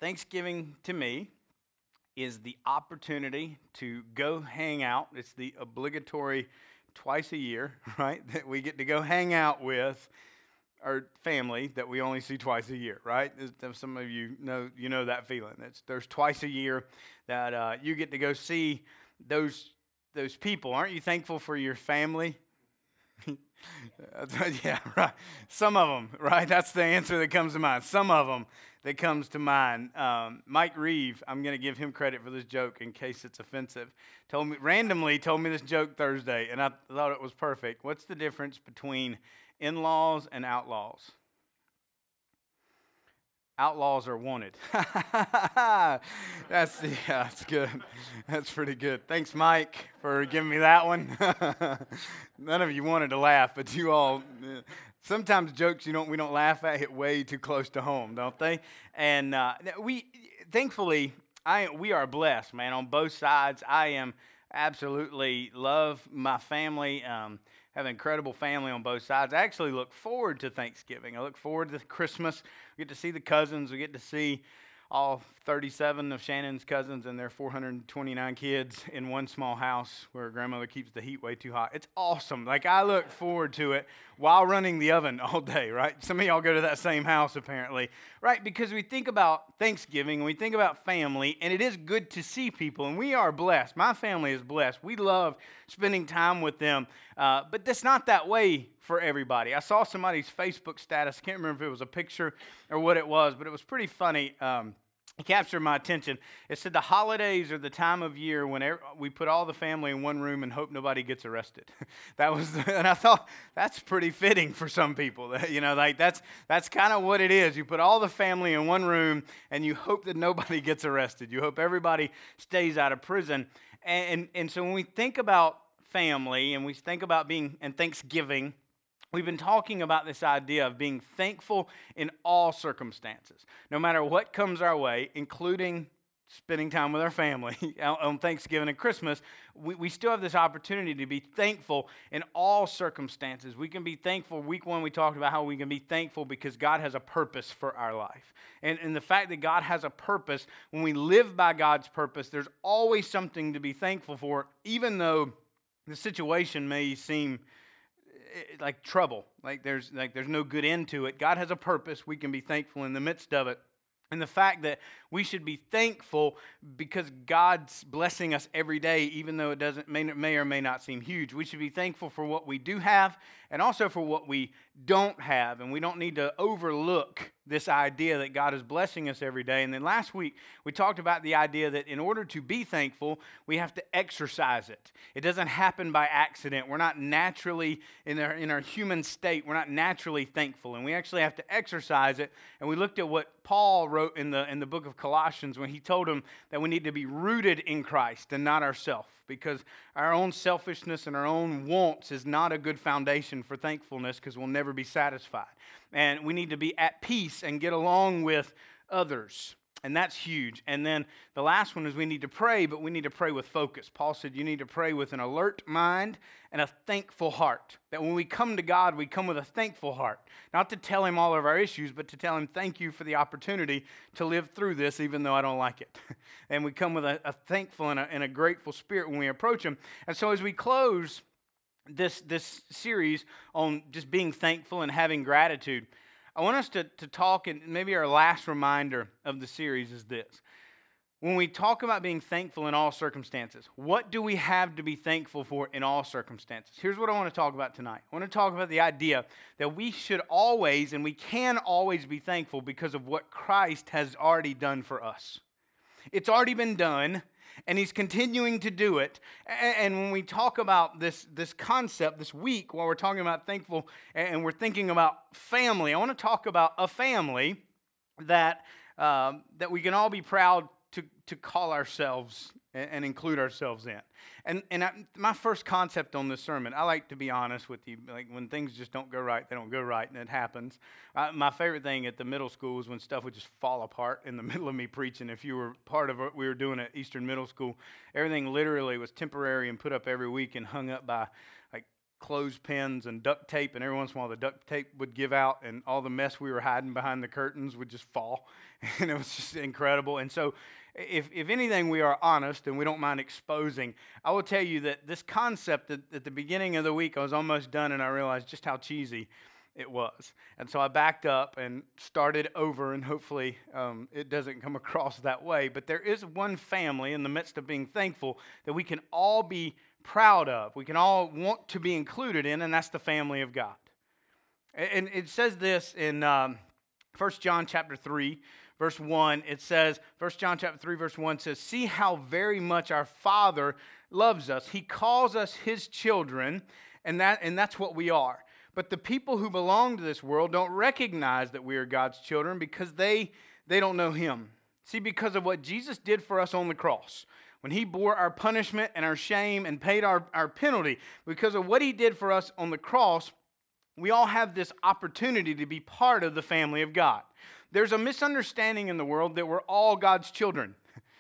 Thanksgiving to me is the opportunity to go hang out. It's the obligatory twice a year, right? That we get to go hang out with our family that we only see twice a year, right? Some of you know that feeling. There's twice a year that you get to go see those people. Aren't you thankful for your family? Yeah, right. Some of them, right? That's the answer that comes to mind. Some of them that comes to mind. Mike Reeve, I'm going to give him credit for this joke in case it's offensive. Randomly told me this joke Thursday, and I thought it was perfect. What's the difference between in-laws and outlaws? Outlaws are wanted. That's good. That's pretty good. Thanks, Mike, for giving me that one. None of you wanted to laugh, but you all. Sometimes jokes we don't laugh at hit way too close to home, don't they? And thankfully, we are blessed, man, on both sides. I am absolutely love my family. Have an incredible family on both sides. I actually look forward to Thanksgiving. I look forward to Christmas. We get to see the cousins. We get to see all 37 of Shannon's cousins and their 429 kids in one small house where grandmother keeps the heat way too hot. It's awesome. I look forward to it while running the oven all day, right? Some of y'all go to that same house apparently, right? Because we think about Thanksgiving and we think about family, and it is good to see people, and we are blessed. My family is blessed. We love spending time with them, but that's not that way for everybody. I saw somebody's Facebook status. I can't remember if it was a picture or what it was, but it was pretty funny. It captured my attention. It said the holidays are the time of year when we put all the family in one room and hope nobody gets arrested. And I thought that's pretty fitting for some people. That's kind of what it is. You put all the family in one room and you hope that nobody gets arrested. You hope everybody stays out of prison. And so when we think about family and we think about being and Thanksgiving, we've been talking about this idea of being thankful in all circumstances, no matter what comes our way, including spending time with our family on Thanksgiving and Christmas. We still have this opportunity to be thankful in all circumstances. We can be thankful. Week 1, we talked about how we can be thankful because God has a purpose for our life. And the fact that God has a purpose, when we live by God's purpose, there's always something to be thankful for, even though the situation may seem like trouble, there's no good end to it. God has a purpose. We can be thankful in the midst of it. And the fact that we should be thankful because God's blessing us every day, even though it may or may not seem huge. We should be thankful for what we do have and also for what we don't have. And we don't need to overlook this idea that God is blessing us every day. And then last week, we talked about the idea that in order to be thankful, we have to exercise it. It doesn't happen by accident. We're not naturally, in our human state, we're not naturally thankful. And we actually have to exercise it. And we looked at what Paul wrote in the book of Colossians when he told them that we need to be rooted in Christ and not ourselves, because our own selfishness and our own wants is not a good foundation for thankfulness, because we'll never be satisfied. And we need to be at peace and get along with others. And that's huge. And then the last one is we need to pray, but we need to pray with focus. Paul said you need to pray with an alert mind and a thankful heart. That when we come to God, we come with a thankful heart. Not to tell him all of our issues, but to tell him thank you for the opportunity to live through this, even though I don't like it. And we come with a thankful and a grateful spirit when we approach him. And so as we close this series on just being thankful and having gratitude, I want us to talk, and maybe our last reminder of the series is this. When we talk about being thankful in all circumstances, what do we have to be thankful for in all circumstances? Here's what I want to talk about tonight. I want to talk about the idea that we should always, and we can always be thankful because of what Christ has already done for us. It's already been done, and he's continuing to do it. And when we talk about this concept this week, while we're talking about thankful and we're thinking about family, I want to talk about a family that we can all be proud to call ourselves and include ourselves in. My first concept on this sermon, I like to be honest with you. Like when things just don't go right, they don't go right, and it happens. My favorite thing at the middle school is when stuff would just fall apart in the middle of me preaching. If you were part of what we were doing at Eastern Middle School, everything literally was temporary and put up every week and hung up by like clothespins and duct tape, and every once in a while the duct tape would give out, and all the mess we were hiding behind the curtains would just fall, and it was just incredible. And so if anything, we are honest and we don't mind exposing. I will tell you that this concept at the beginning of the week, I was almost done, and I realized just how cheesy it was. And so I backed up and started over, and hopefully it doesn't come across that way. But there is one family in the midst of being thankful that we can all be proud of. We can all want to be included in, and that's the family of God. And it says this in 1 John chapter 3, verse 1. It says, 1 John chapter 3, verse 1 says, "See how very much our Father loves us. He calls us His children," and that's what we are. But the people who belong to this world don't recognize that we are God's children because they don't know Him. See, because of what Jesus did for us on the cross, when He bore our punishment and our shame and paid our penalty, because of what He did for us on the cross, we all have this opportunity to be part of the family of God. There's a misunderstanding in the world that we're all God's children.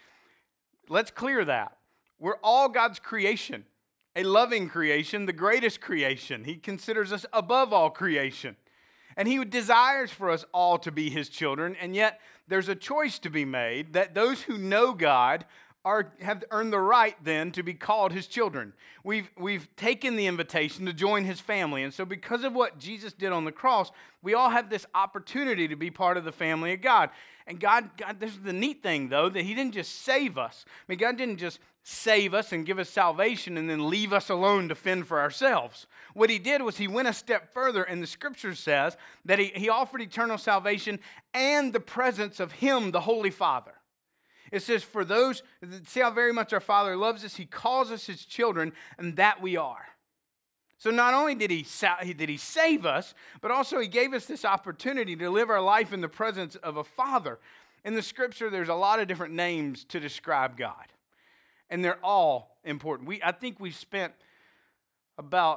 Let's clear that. We're all God's creation. A loving creation, the greatest creation. He considers us above all creation. And He desires for us all to be His children, and yet there's a choice to be made that those who know God have earned the right then to be called His children. We've taken the invitation to join His family, and so because of what Jesus did on the cross, we all have this opportunity to be part of the family of God. And God, this is the neat thing, though, that He didn't just save us. I mean, God didn't just save us and give us salvation and then leave us alone to fend for ourselves. What He did was He went a step further, and the Scripture says that He offered eternal salvation and the presence of Him, the Holy Father. It says, for those, see how very much our Father loves us, He calls us His children, and that we are. So not only did He save us, but also He gave us this opportunity to live our life in the presence of a Father. In the Scripture, there's a lot of different names to describe God, and they're all important. I think we spent about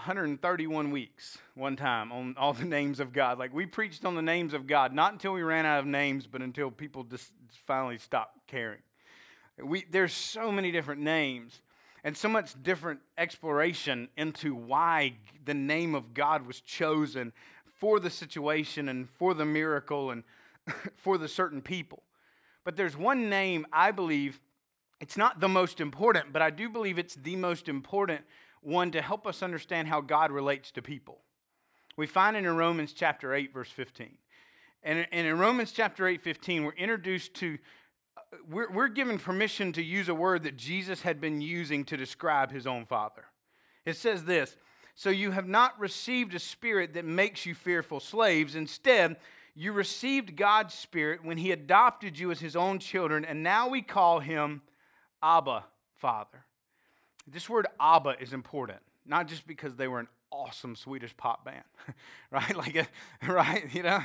131 weeks one time on all the names of God. Like, we preached on the names of God, not until we ran out of names, but until people just finally stopped caring. There's so many different names and so much different exploration into why the name of God was chosen for the situation and for the miracle and for the certain people. But there's one name I believe, it's not the most important, but I do believe it's the most important one to help us understand how God relates to people. We find it in Romans chapter 8, verse 15. And in Romans chapter 8, 15, we're introduced to, we're given permission to use a word that Jesus had been using to describe His own Father. It says this, "So you have not received a spirit that makes you fearful slaves. Instead, you received God's Spirit when He adopted you as His own children, and now we call Him Abba, Father." This word Abba is important, not just because they were an awesome Swedish pop band, right? Right? You know,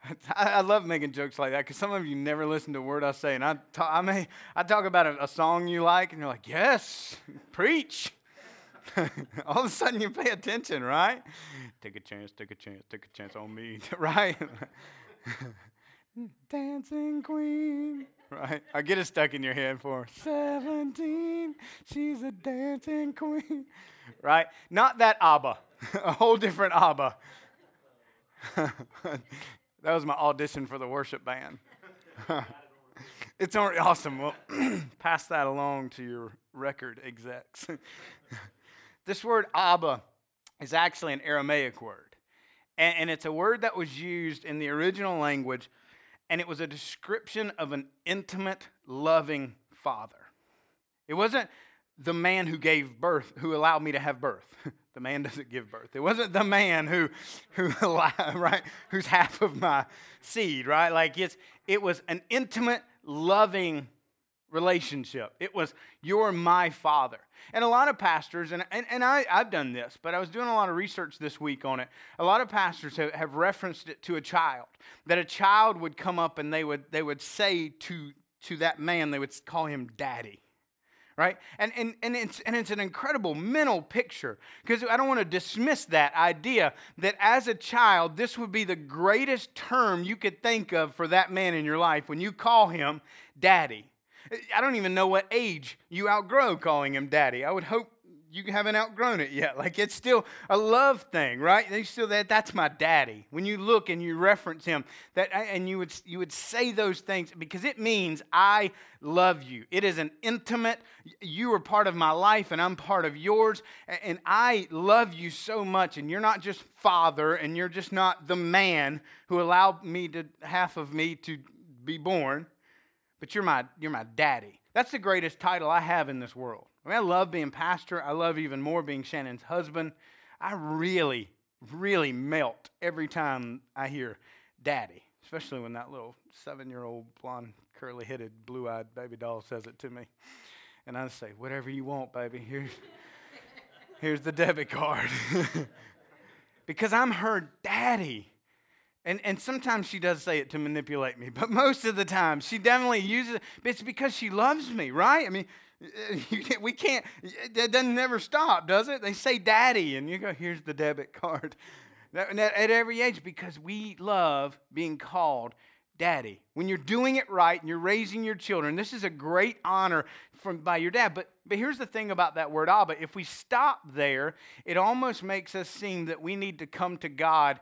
I love making jokes like that because some of you never listen to a word I say, and I talk about a song you like, and you're like, yes, preach. All of a sudden you pay attention, right? Take a chance on me, right? Dancing Queen, right? I get it stuck in your head for 17, she's a dancing queen, right? Not that Abba, a whole different Abba. That was my audition for the worship band. It's already awesome. Well, pass that along to your record execs. This word Abba is actually an Aramaic word, and it's a word that was used in the original language. And it was a description of an intimate, loving father. It wasn't the man who gave birth, who allowed me to have birth. The man doesn't give birth. It wasn't the man who allowed, right, who's half of my seed, right? Like it was an intimate, loving relationship. It was, you're my father. And a lot of pastors, and I've done this, but I was doing a lot of research this week on it. A lot of pastors have referenced it to a child, that a child would come up and they would say to that man, they would call him daddy. Right? And it's an incredible mental picture, because I don't want to dismiss that idea that as a child, this would be the greatest term you could think of for that man in your life when you call him daddy. I don't even know what age you outgrow calling him daddy. I would hope you haven't outgrown it yet. Like it's still a love thing, right? They still that's my daddy. When you look and you reference him, and you would say those things because it means I love you. It is an intimate. You are part of my life, and I'm part of yours, and I love you so much. And you're not just father, and you're just not the man who allowed half of me to be born, but you're my daddy. That's the greatest title I have in this world. I mean, I love being pastor. I love even more being Shannon's husband. I really, really melt every time I hear daddy, especially when that little 7-year-old blonde, curly-headed, blue-eyed baby doll says it to me. And I say, whatever you want, baby. Here's the debit card. Because I'm her daddy. And sometimes she does say it to manipulate me, but most of the time she definitely uses it. It's because she loves me, right? I mean, we can't, that doesn't never stop, does it? They say daddy, and you go, here's the debit card. At every age, because we love being called daddy. When you're doing it right and you're raising your children, this is a great honor by your dad. But here's the thing about that word Abba. If we stop there, it almost makes us seem that we need to come to God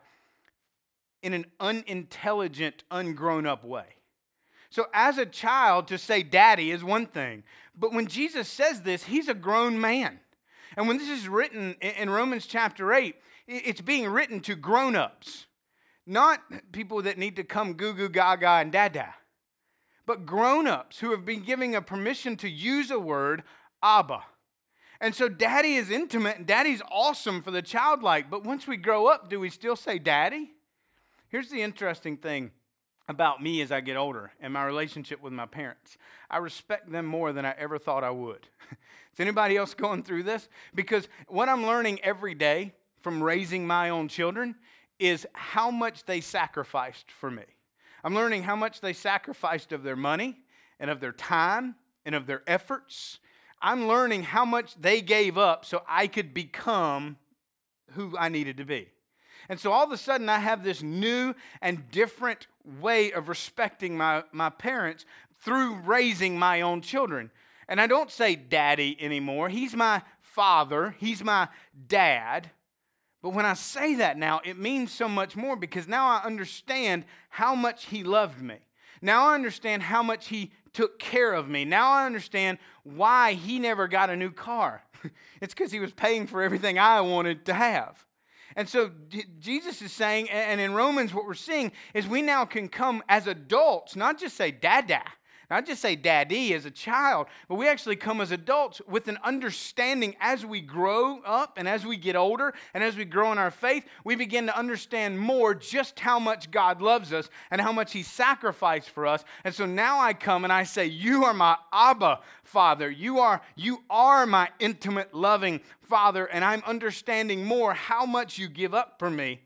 in an unintelligent, ungrown-up way. So as a child, to say daddy is one thing. But when Jesus says this, he's a grown man. And when this is written in Romans chapter 8, it's being written to grown-ups. Not people that need to come goo-goo gaga and dada. But grown-ups who have been given a permission to use a word, Abba. And so daddy is intimate and daddy's awesome for the childlike. But once we grow up, do we still say daddy? Here's the interesting thing about me as I get older and my relationship with my parents. I respect them more than I ever thought I would. Is anybody else going through this? Because what I'm learning every day from raising my own children is how much they sacrificed for me. I'm learning how much they sacrificed of their money and of their time and of their efforts. I'm learning how much they gave up so I could become who I needed to be. And so all of a sudden I have this new and different way of respecting my parents through raising my own children. And I don't say daddy anymore. He's my father. He's my dad. But when I say that now, it means so much more because now I understand how much he loved me. Now I understand how much he took care of me. Now I understand why he never got a new car. It's because he was paying for everything I wanted to have. And so Jesus is saying, and in Romans what we're seeing is we now can come as adults, not just say dada, not just say daddy as a child, but we actually come as adults with an understanding as we grow up and as we get older and as we grow in our faith, we begin to understand more just how much God loves us and how much he sacrificed for us. And so now I come and I say, you are my Abba Father. You are my intimate, loving Father, and I'm understanding more how much you give up for me.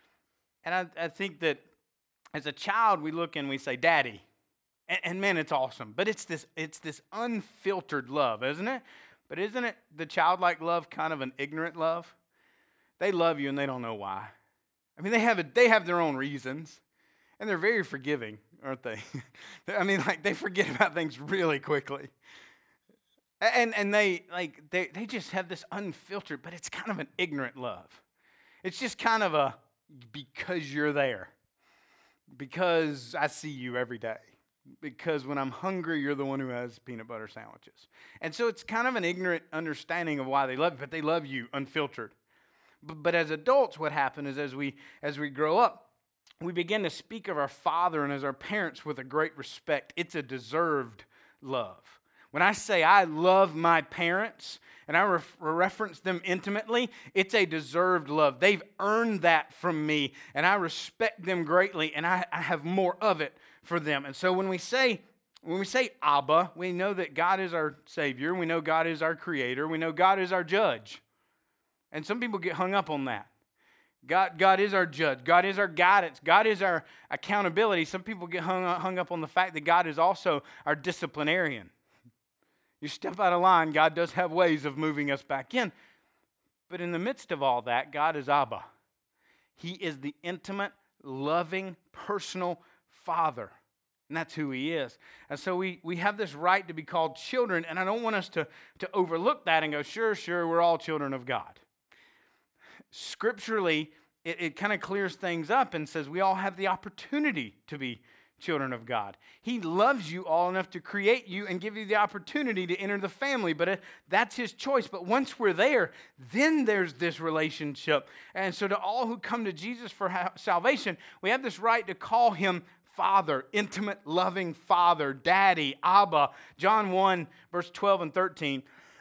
And I think that as a child, we look and we say, daddy. And man, it's awesome. But it's this unfiltered love, isn't it? But isn't it the childlike love kind of an ignorant love? They love you and they don't know why. I mean, they have their own reasons. And they're very forgiving, aren't they? I mean, like they forget about things really quickly. And they just have this unfiltered, but it's kind of an ignorant love. It's just kind of a because you're there. Because I see you every day. Because when I'm hungry, you're the one who has peanut butter sandwiches. And so it's kind of an ignorant understanding of why they love you, but they love you unfiltered. But as adults, what happens is as we grow up, we begin to speak of our father and as our parents with a great respect. It's a deserved love. When I say I love my parents and I reference them intimately, it's a deserved love. They've earned that from me, and I respect them greatly, and I have more of it for them. And so when we say Abba, we know that God is our Savior. We know God is our Creator. We know God is our judge. And some people get hung up on that. God is our judge. God is our guidance. God is our accountability. Some people get hung up on the fact that God is also our disciplinarian. You step out of line, God does have ways of moving us back in. But in the midst of all that, God is Abba. He is the intimate, loving, personal Father. And that's who he is. And so we have this right to be called children, and I don't want us to overlook that and go, sure, we're all children of God. Scripturally, it kind of clears things up and says we all have the opportunity to be children of God. He loves you all enough to create you and give you the opportunity to enter the family, but that's his choice. But once we're there, then there's this relationship. And so to all who come to Jesus for salvation, we have this right to call him Father, intimate, loving Father, Daddy, Abba. John 1, verse 12 and 13.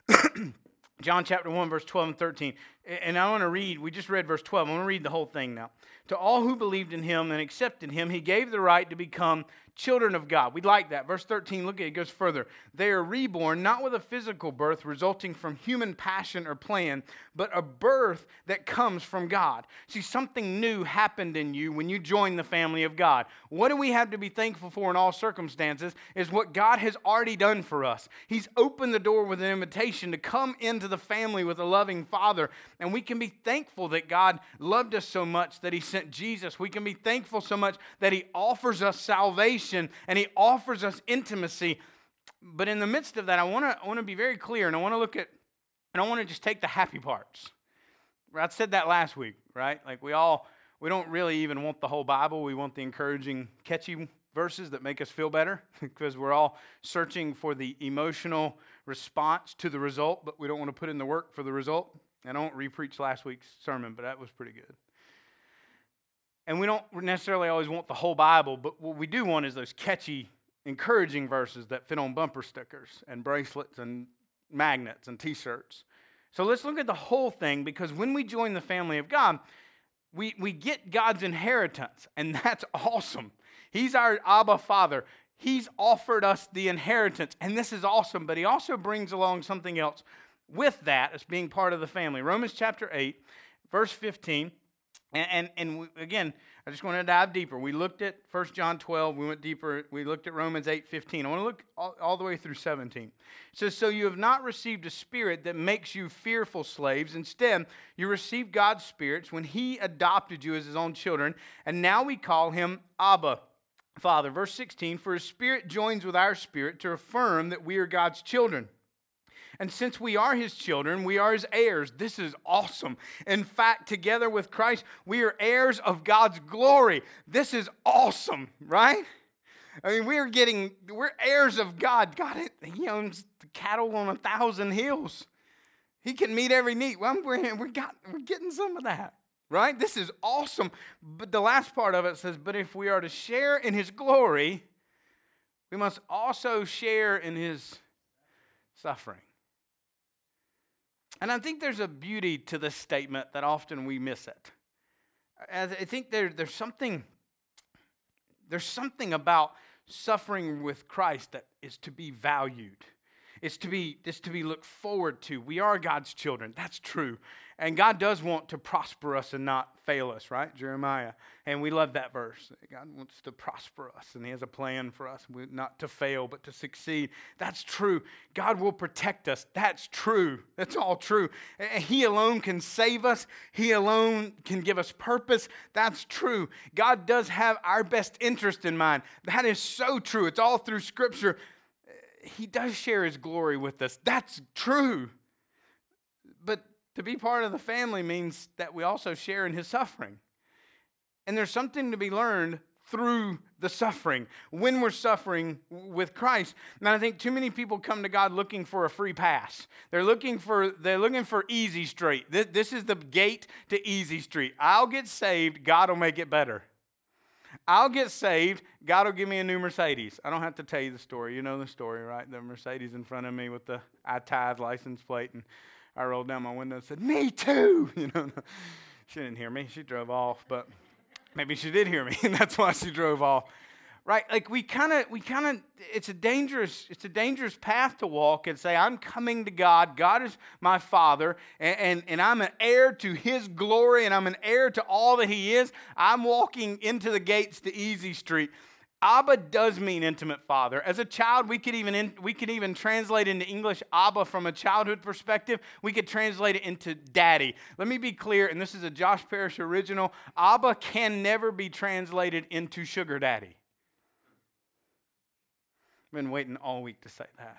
John chapter 1, verse 12 and 13. And I want to read, we just read verse 12. I want to read the whole thing now. To all who believed in him and accepted him, he gave the right to become children of God. We'd like that. Verse 13, look at it, it goes further. They are reborn, not with a physical birth resulting from human passion or plan, but a birth that comes from God. See, something new happened in you when you joined the family of God. What do we have to be thankful for in all circumstances is what God has already done for us. He's opened the door with an invitation to come into the family with a loving Father, and we can be thankful that God loved us so much that he sent Jesus. We can be thankful so much that he offers us salvation and he offers us intimacy. But in the midst of that, I want to be very clear, and I want to look at, and I want to just take the happy parts. I said that last week, right? Like we don't really even want the whole Bible. We want the encouraging, catchy verses that make us feel better because we're all searching for the emotional response to the result, but we don't want to put in the work for the result. I don't re-preach last week's sermon, but that was pretty good. And we don't necessarily always want the whole Bible, but what we do want is those catchy, encouraging verses that fit on bumper stickers and bracelets and magnets and t-shirts. So let's look at the whole thing, because when we join the family of God, we get God's inheritance, and that's awesome. He's our Abba Father. He's offered us the inheritance, and this is awesome, but he also brings along something else with that as being part of the family. Romans chapter 8, verse 15. And again, I just want to dive deeper. We looked at 1 John 12. We went deeper. We looked at Romans 8:15. I want to look all the way through 17. It says, so you have not received a spirit that makes you fearful slaves. Instead, you received God's spirits when he adopted you as his own children. And now we call him Abba, Father. Verse 16, for his spirit joins with our spirit to affirm that we are God's children. And since we are his children, we are his heirs. This is awesome. In fact, together with Christ, we are heirs of God's glory. This is awesome, right? I mean, we're heirs of God. God, he owns the cattle on 1,000 hills. He can meet every need. Well, we're getting some of that, right? This is awesome. But the last part of it says, but if we are to share in his glory, we must also share in his suffering. And I think there's a beauty to this statement that often we miss it. I think there's something about suffering with Christ that is to be valued. It's to be looked forward to. We are God's children. That's true. And God does want to prosper us and not fail us, right? Jeremiah. And we love that verse. God wants to prosper us, and he has a plan for us, not to fail, but to succeed. That's true. God will protect us. That's true. That's all true. He alone can save us. He alone can give us purpose. That's true. God does have our best interest in mind. That is so true. It's all through Scripture. He does share his glory with us. That's true. But to be part of the family means that we also share in his suffering. And there's something to be learned through the suffering when we're suffering with Christ. And I think too many people come to God looking for a free pass. They're looking for easy street. This is the gate to easy street. I'll get saved, God will make it better. I'll get saved, God will give me a new Mercedes. I don't have to tell you the story. You know the story, right? The Mercedes in front of me with the I tithe license plate, and I rolled down my window and said, me too. She didn't hear me. She drove off, but maybe she did hear me, and that's why she drove off. Right? Like we kind of, it's a dangerous path to walk and say, I'm coming to God. God is my Father, and I'm an heir to his glory, and I'm an heir to all that he is. I'm walking into the gates to easy street. Abba does mean intimate father. As a child, we could even translate into English Abba from a childhood perspective. We could translate it into daddy. Let me be clear, and this is a Josh Parrish original. Abba can never be translated into sugar daddy. I've been waiting all week to say that.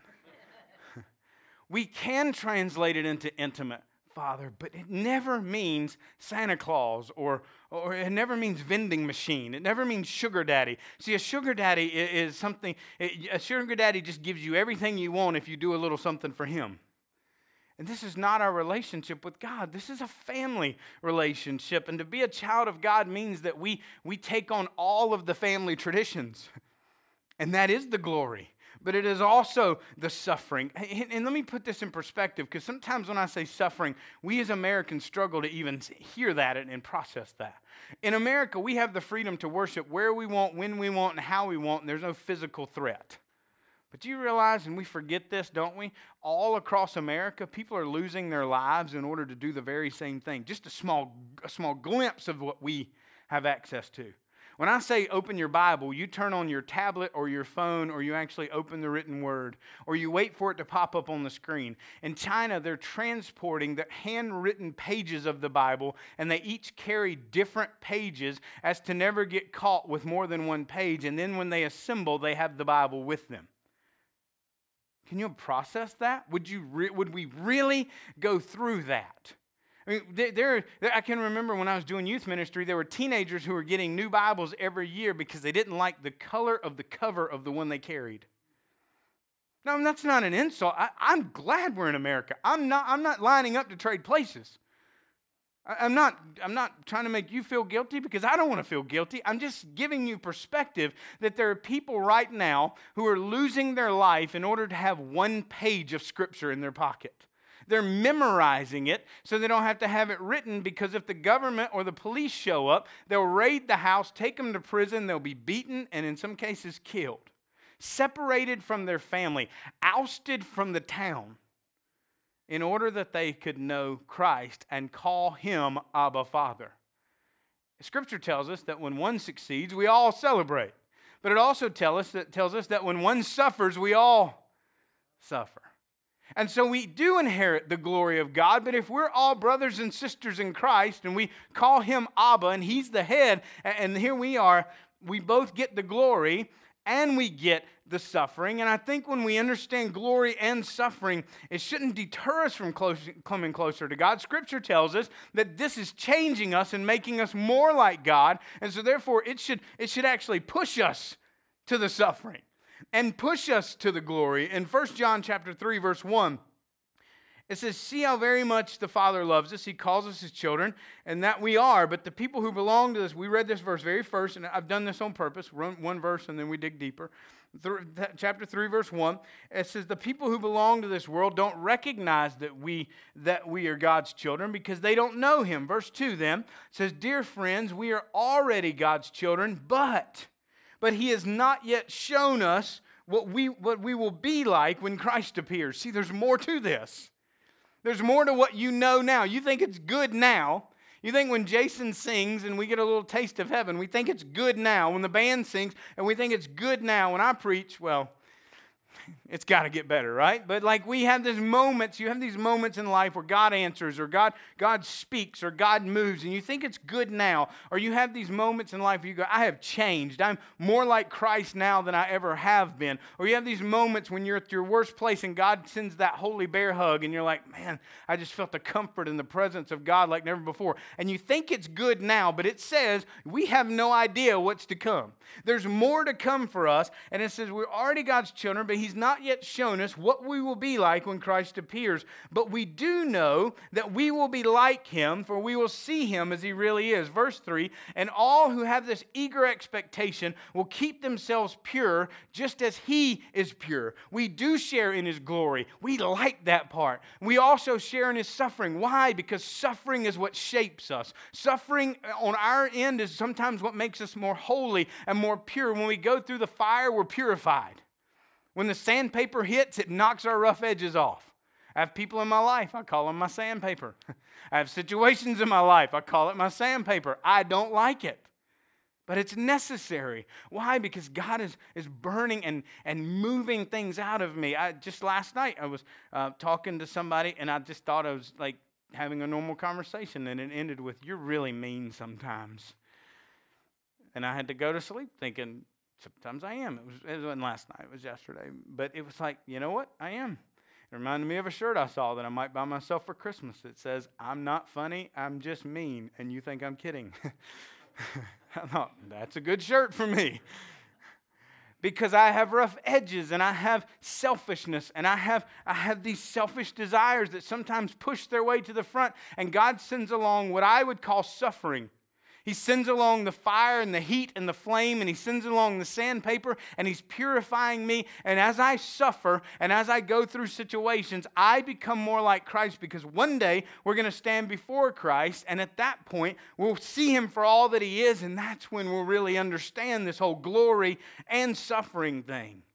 We can translate it into intimate Father, but it never means Santa Claus or it never means vending machine. It never means sugar daddy. See, a sugar daddy is something, a sugar daddy just gives you everything you want if you do a little something for him. And this is not our relationship with God. This is a family relationship. And to be a child of God means that we take on all of the family traditions. And that is the glory. But it is also the suffering. And let me put this in perspective, because sometimes when I say suffering, we as Americans struggle to even hear that and process that. In America, we have the freedom to worship where we want, when we want, and how we want, and there's no physical threat. But do you realize, and we forget this, don't we? All across America, people are losing their lives in order to do the very same thing. Just a small glimpse of what we have access to. When I say open your Bible, you turn on your tablet or your phone, or you actually open the written word, or you wait for it to pop up on the screen. In China, they're transporting the handwritten pages of the Bible, and they each carry different pages as to never get caught with more than one page. And then when they assemble, they have the Bible with them. Can you process that? Would we really go through that? I mean, I can remember when I was doing youth ministry, there were teenagers who were getting new Bibles every year because they didn't like the color of the cover of the one they carried. No, that's not an insult. I'm glad we're in America. I'm not lining up to trade places. I'm not trying to make you feel guilty, because I don't want to feel guilty. I'm just giving you perspective that there are people right now who are losing their life in order to have one page of Scripture in their pocket. They're memorizing it so they don't have to have it written, because if the government or the police show up, they'll raid the house, take them to prison, they'll be beaten, and in some cases killed. Separated from their family, ousted from the town, in order that they could know Christ and call Him Abba Father. Scripture tells us that when one succeeds, we all celebrate. But it also tells us that when one suffers, we all suffer. And so we do inherit the glory of God, but if we're all brothers and sisters in Christ and we call Him Abba and He's the head, and here we are, we both get the glory and we get the suffering. And I think when we understand glory and suffering, it shouldn't deter us from coming closer to God. Scripture tells us that this is changing us and making us more like God, and so therefore it should actually push us to the suffering and push us to the glory. In 1 John chapter 3, verse 1, it says, "See how very much the Father loves us. He calls us His children, and that we are. But the people who belong to this," we read this verse very first, and I've done this on purpose, one verse and then we dig deeper. Chapter 3, verse 1, it says, "The people who belong to this world don't recognize that we are God's children because they don't know Him." Verse 2 then says, "Dear friends, we are already God's children, but He has not yet shown us what we will be like when Christ appears." See, there's more to this. There's more to what you know now. You think it's good now. You think when Jason sings and we get a little taste of heaven, we think it's good now. When the band sings and we think it's good now. When I preach, well, it's got to get better, right? But like we have these moments, you have these moments in life where God answers or God speaks or God moves and you think it's good now. Or you have these moments in life where you go, I have changed. I'm more like Christ now than I ever have been. Or you have these moments when you're at your worst place and God sends that holy bear hug and you're like, man, I just felt the comfort in the presence of God like never before. And you think it's good now, but it says we have no idea what's to come. There's more to come for us. And it says we're already God's children, but He's not yet shown us what we will be like when Christ appears. But we do know that we will be like Him, for we will see Him as He really is. Verse 3, "And all who have this eager expectation will keep themselves pure, just as He is pure." We do share in His glory. We like that part. We also share in His suffering. Why? Because suffering is what shapes us. Suffering on our end is sometimes what makes us more holy and more pure. When we go through the fire, we're purified. When the sandpaper hits, it knocks our rough edges off. I have people in my life, I call them my sandpaper. I have situations in my life, I call it my sandpaper. I don't like it, but it's necessary. Why? Because God is burning and moving things out of me. Just last night, I was talking to somebody, and I just thought I was like having a normal conversation, and it ended with, "You're really mean sometimes." And I had to go to sleep thinking, Sometimes I am. It wasn't last night. It was yesterday. But it was like, you know what? I am. It reminded me of a shirt I saw that I might buy myself for Christmas. It says, "I'm not funny, I'm just mean, and you think I'm kidding." I thought, that's a good shirt for me. Because I have rough edges, and I have selfishness, and I have these selfish desires that sometimes push their way to the front, and God sends along what I would call suffering. He sends along the fire and the heat and the flame, and He sends along the sandpaper, and He's purifying me. And as I suffer and as I go through situations, I become more like Christ, because one day we're going to stand before Christ, and at that point we'll see Him for all that He is, and that's when we'll really understand this whole glory and suffering thing.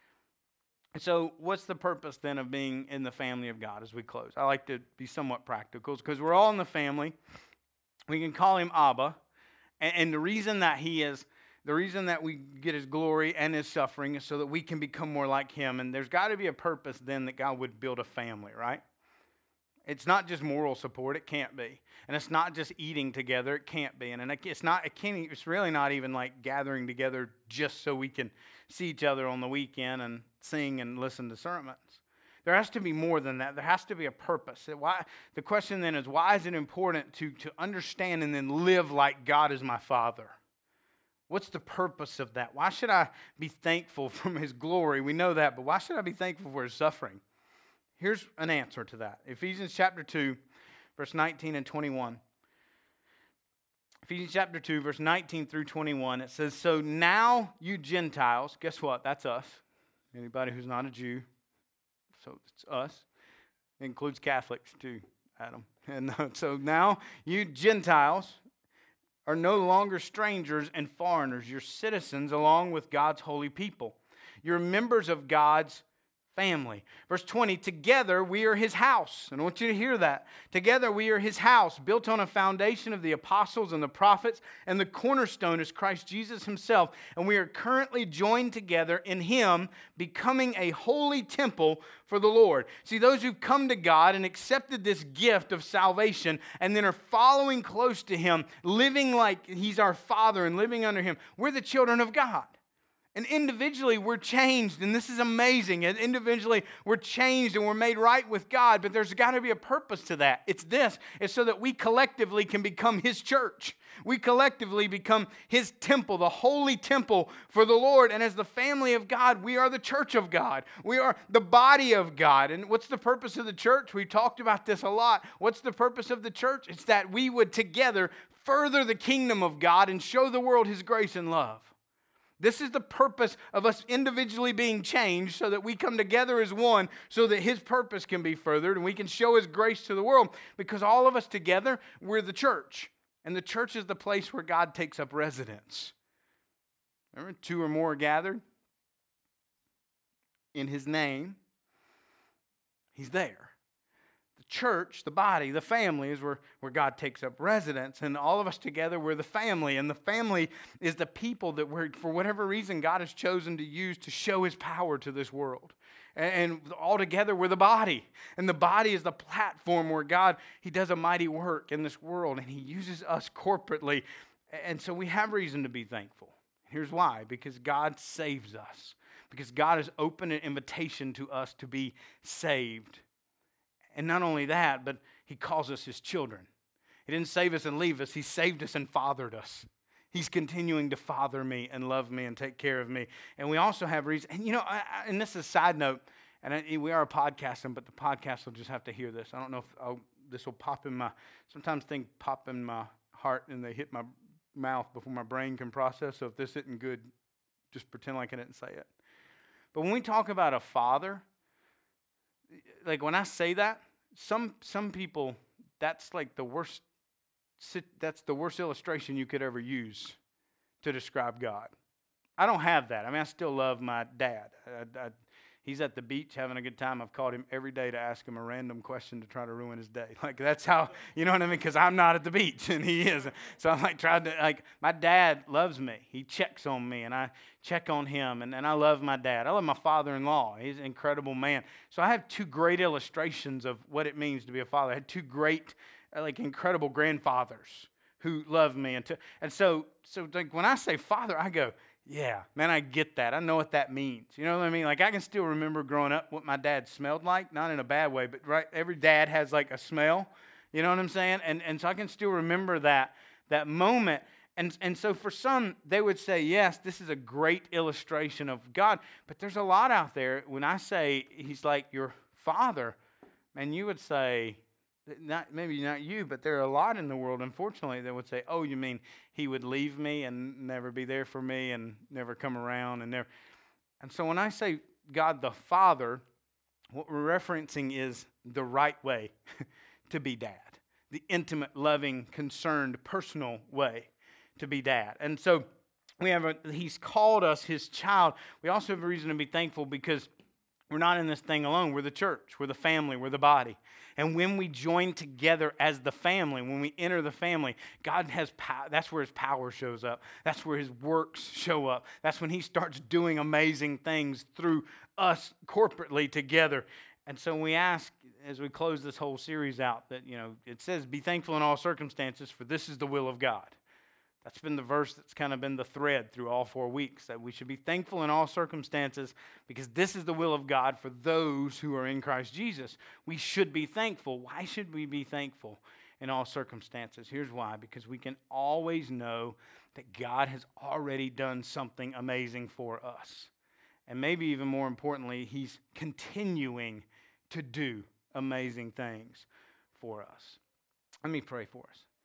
So what's the purpose then of being in the family of God as we close? I like to be somewhat practical because we're all in the family. We can call Him Abba. And the reason that the reason that we get His glory and His suffering is so that we can become more like Him. And there's got to be a purpose then that God would build a family, right? It's not just moral support. It can't be. And it's not just eating together. It can't be. And it's really not even like gathering together just so we can see each other on the weekend and sing and listen to sermons. There has to be more than that. There has to be a purpose. The question then is, why is it important to understand and then live like God is my Father? What's the purpose of that? Why should I be thankful from His glory? We know that, but why should I be thankful for His suffering? Here's an answer to that. Ephesians chapter 2, verse 19 and 21. Ephesians chapter 2, verse 19 through 21, it says, "So now you Gentiles," guess what? That's us. Anybody who's not a Jew. So it's us. It includes Catholics too, Adam. And so now you Gentiles are no longer strangers and foreigners. You're citizens along with God's holy people. You're members of God's family. Verse 20, "Together we are His house." And I want you to hear that. "Together we are His house, built on a foundation of the apostles and the prophets, and the cornerstone is Christ Jesus Himself. And we are currently joined together in Him, becoming a holy temple for the Lord." See, those who've come to God and accepted this gift of salvation and then are following close to Him, living like He's our Father and living under Him, we're the children of God. And individually, we're changed, and this is amazing. And individually, we're changed and we're made right with God, but there's got to be a purpose to that. It's so that we collectively can become His church. We collectively become His temple, the holy temple for the Lord. And as the family of God, we are the church of God. We are the body of God. And what's the purpose of the church? We've talked about this a lot. What's the purpose of the church? It's that we would together further the kingdom of God and show the world His grace and love. This is the purpose of us individually being changed, so that we come together as one, so that His purpose can be furthered and we can show His grace to the world. Because all of us together, we're the church. And the church is the place where God takes up residence. Remember, 2 or more are gathered in His name. He's there. Church, the body, the family is where God takes up residence. And all of us together, we're the family. And the family is the people that for whatever reason, God has chosen to use to show His power to this world. And all together, we're the body. And the body is the platform where God, He does a mighty work in this world. And He uses us corporately. And so we have reason to be thankful. Here's why. Because God saves us. Because God has opened an invitation to us to be saved. And not only that, but He calls us His children. He didn't save us and leave us. He saved us and fathered us. He's continuing to father me and love me and take care of me. And we also have reason. And and this is a side note, and we are podcasting, but the podcast will just have to hear this. I don't know if this will pop in sometimes things pop in my heart and they hit my mouth before my brain can process. So if this isn't good, just pretend like I didn't say it. But when we talk about a father, like when I say that, some people, that's like the worst illustration you could ever use to describe God. I don't have that. I mean, I still love my dad. He's at the beach having a good time. I've called him every day to ask him a random question to try to ruin his day. Like, that's how, you know what I mean? Because I'm not at the beach, and he is. So I'm my dad loves me. He checks on me, and I check on him, and I love my dad. I love my father-in-law. He's an incredible man. So I have 2 great illustrations of what it means to be a father. I had 2 great, incredible grandfathers who love me. And so when I say father, I go, Yeah, man, I get that. I know what that means. You know what I mean? Like, I can still remember growing up what my dad smelled like, not in a bad way, but right, every dad has like a smell. You know what I'm saying? And so I can still remember that moment. And so for some, they would say, yes, this is a great illustration of God. But there's a lot out there. When I say he's like your father, man, you would say, not maybe not you, but there are a lot in the world, unfortunately, that would say, "Oh, you mean he would leave me and never be there for me and never come around and never." And so when I say God the Father, what we're referencing is the right way to be dad, the intimate, loving, concerned, personal way to be dad. And so he's called us his child. We also have a reason to be thankful because we're not in this thing alone. We're the church. We're the family. We're the body. And when we join together as the family, when we enter the family, God has power. That's where his power shows up. That's where his works show up. That's when he starts doing amazing things through us corporately together. And so we ask, as we close this whole series out, that, it says, be thankful in all circumstances, for this is the will of God. That's been the verse that's kind of been the thread through all 4 weeks, that we should be thankful in all circumstances because this is the will of God for those who are in Christ Jesus. We should be thankful. Why should we be thankful in all circumstances? Here's why. Because we can always know that God has already done something amazing for us. And maybe even more importantly, he's continuing to do amazing things for us. Let me pray for us.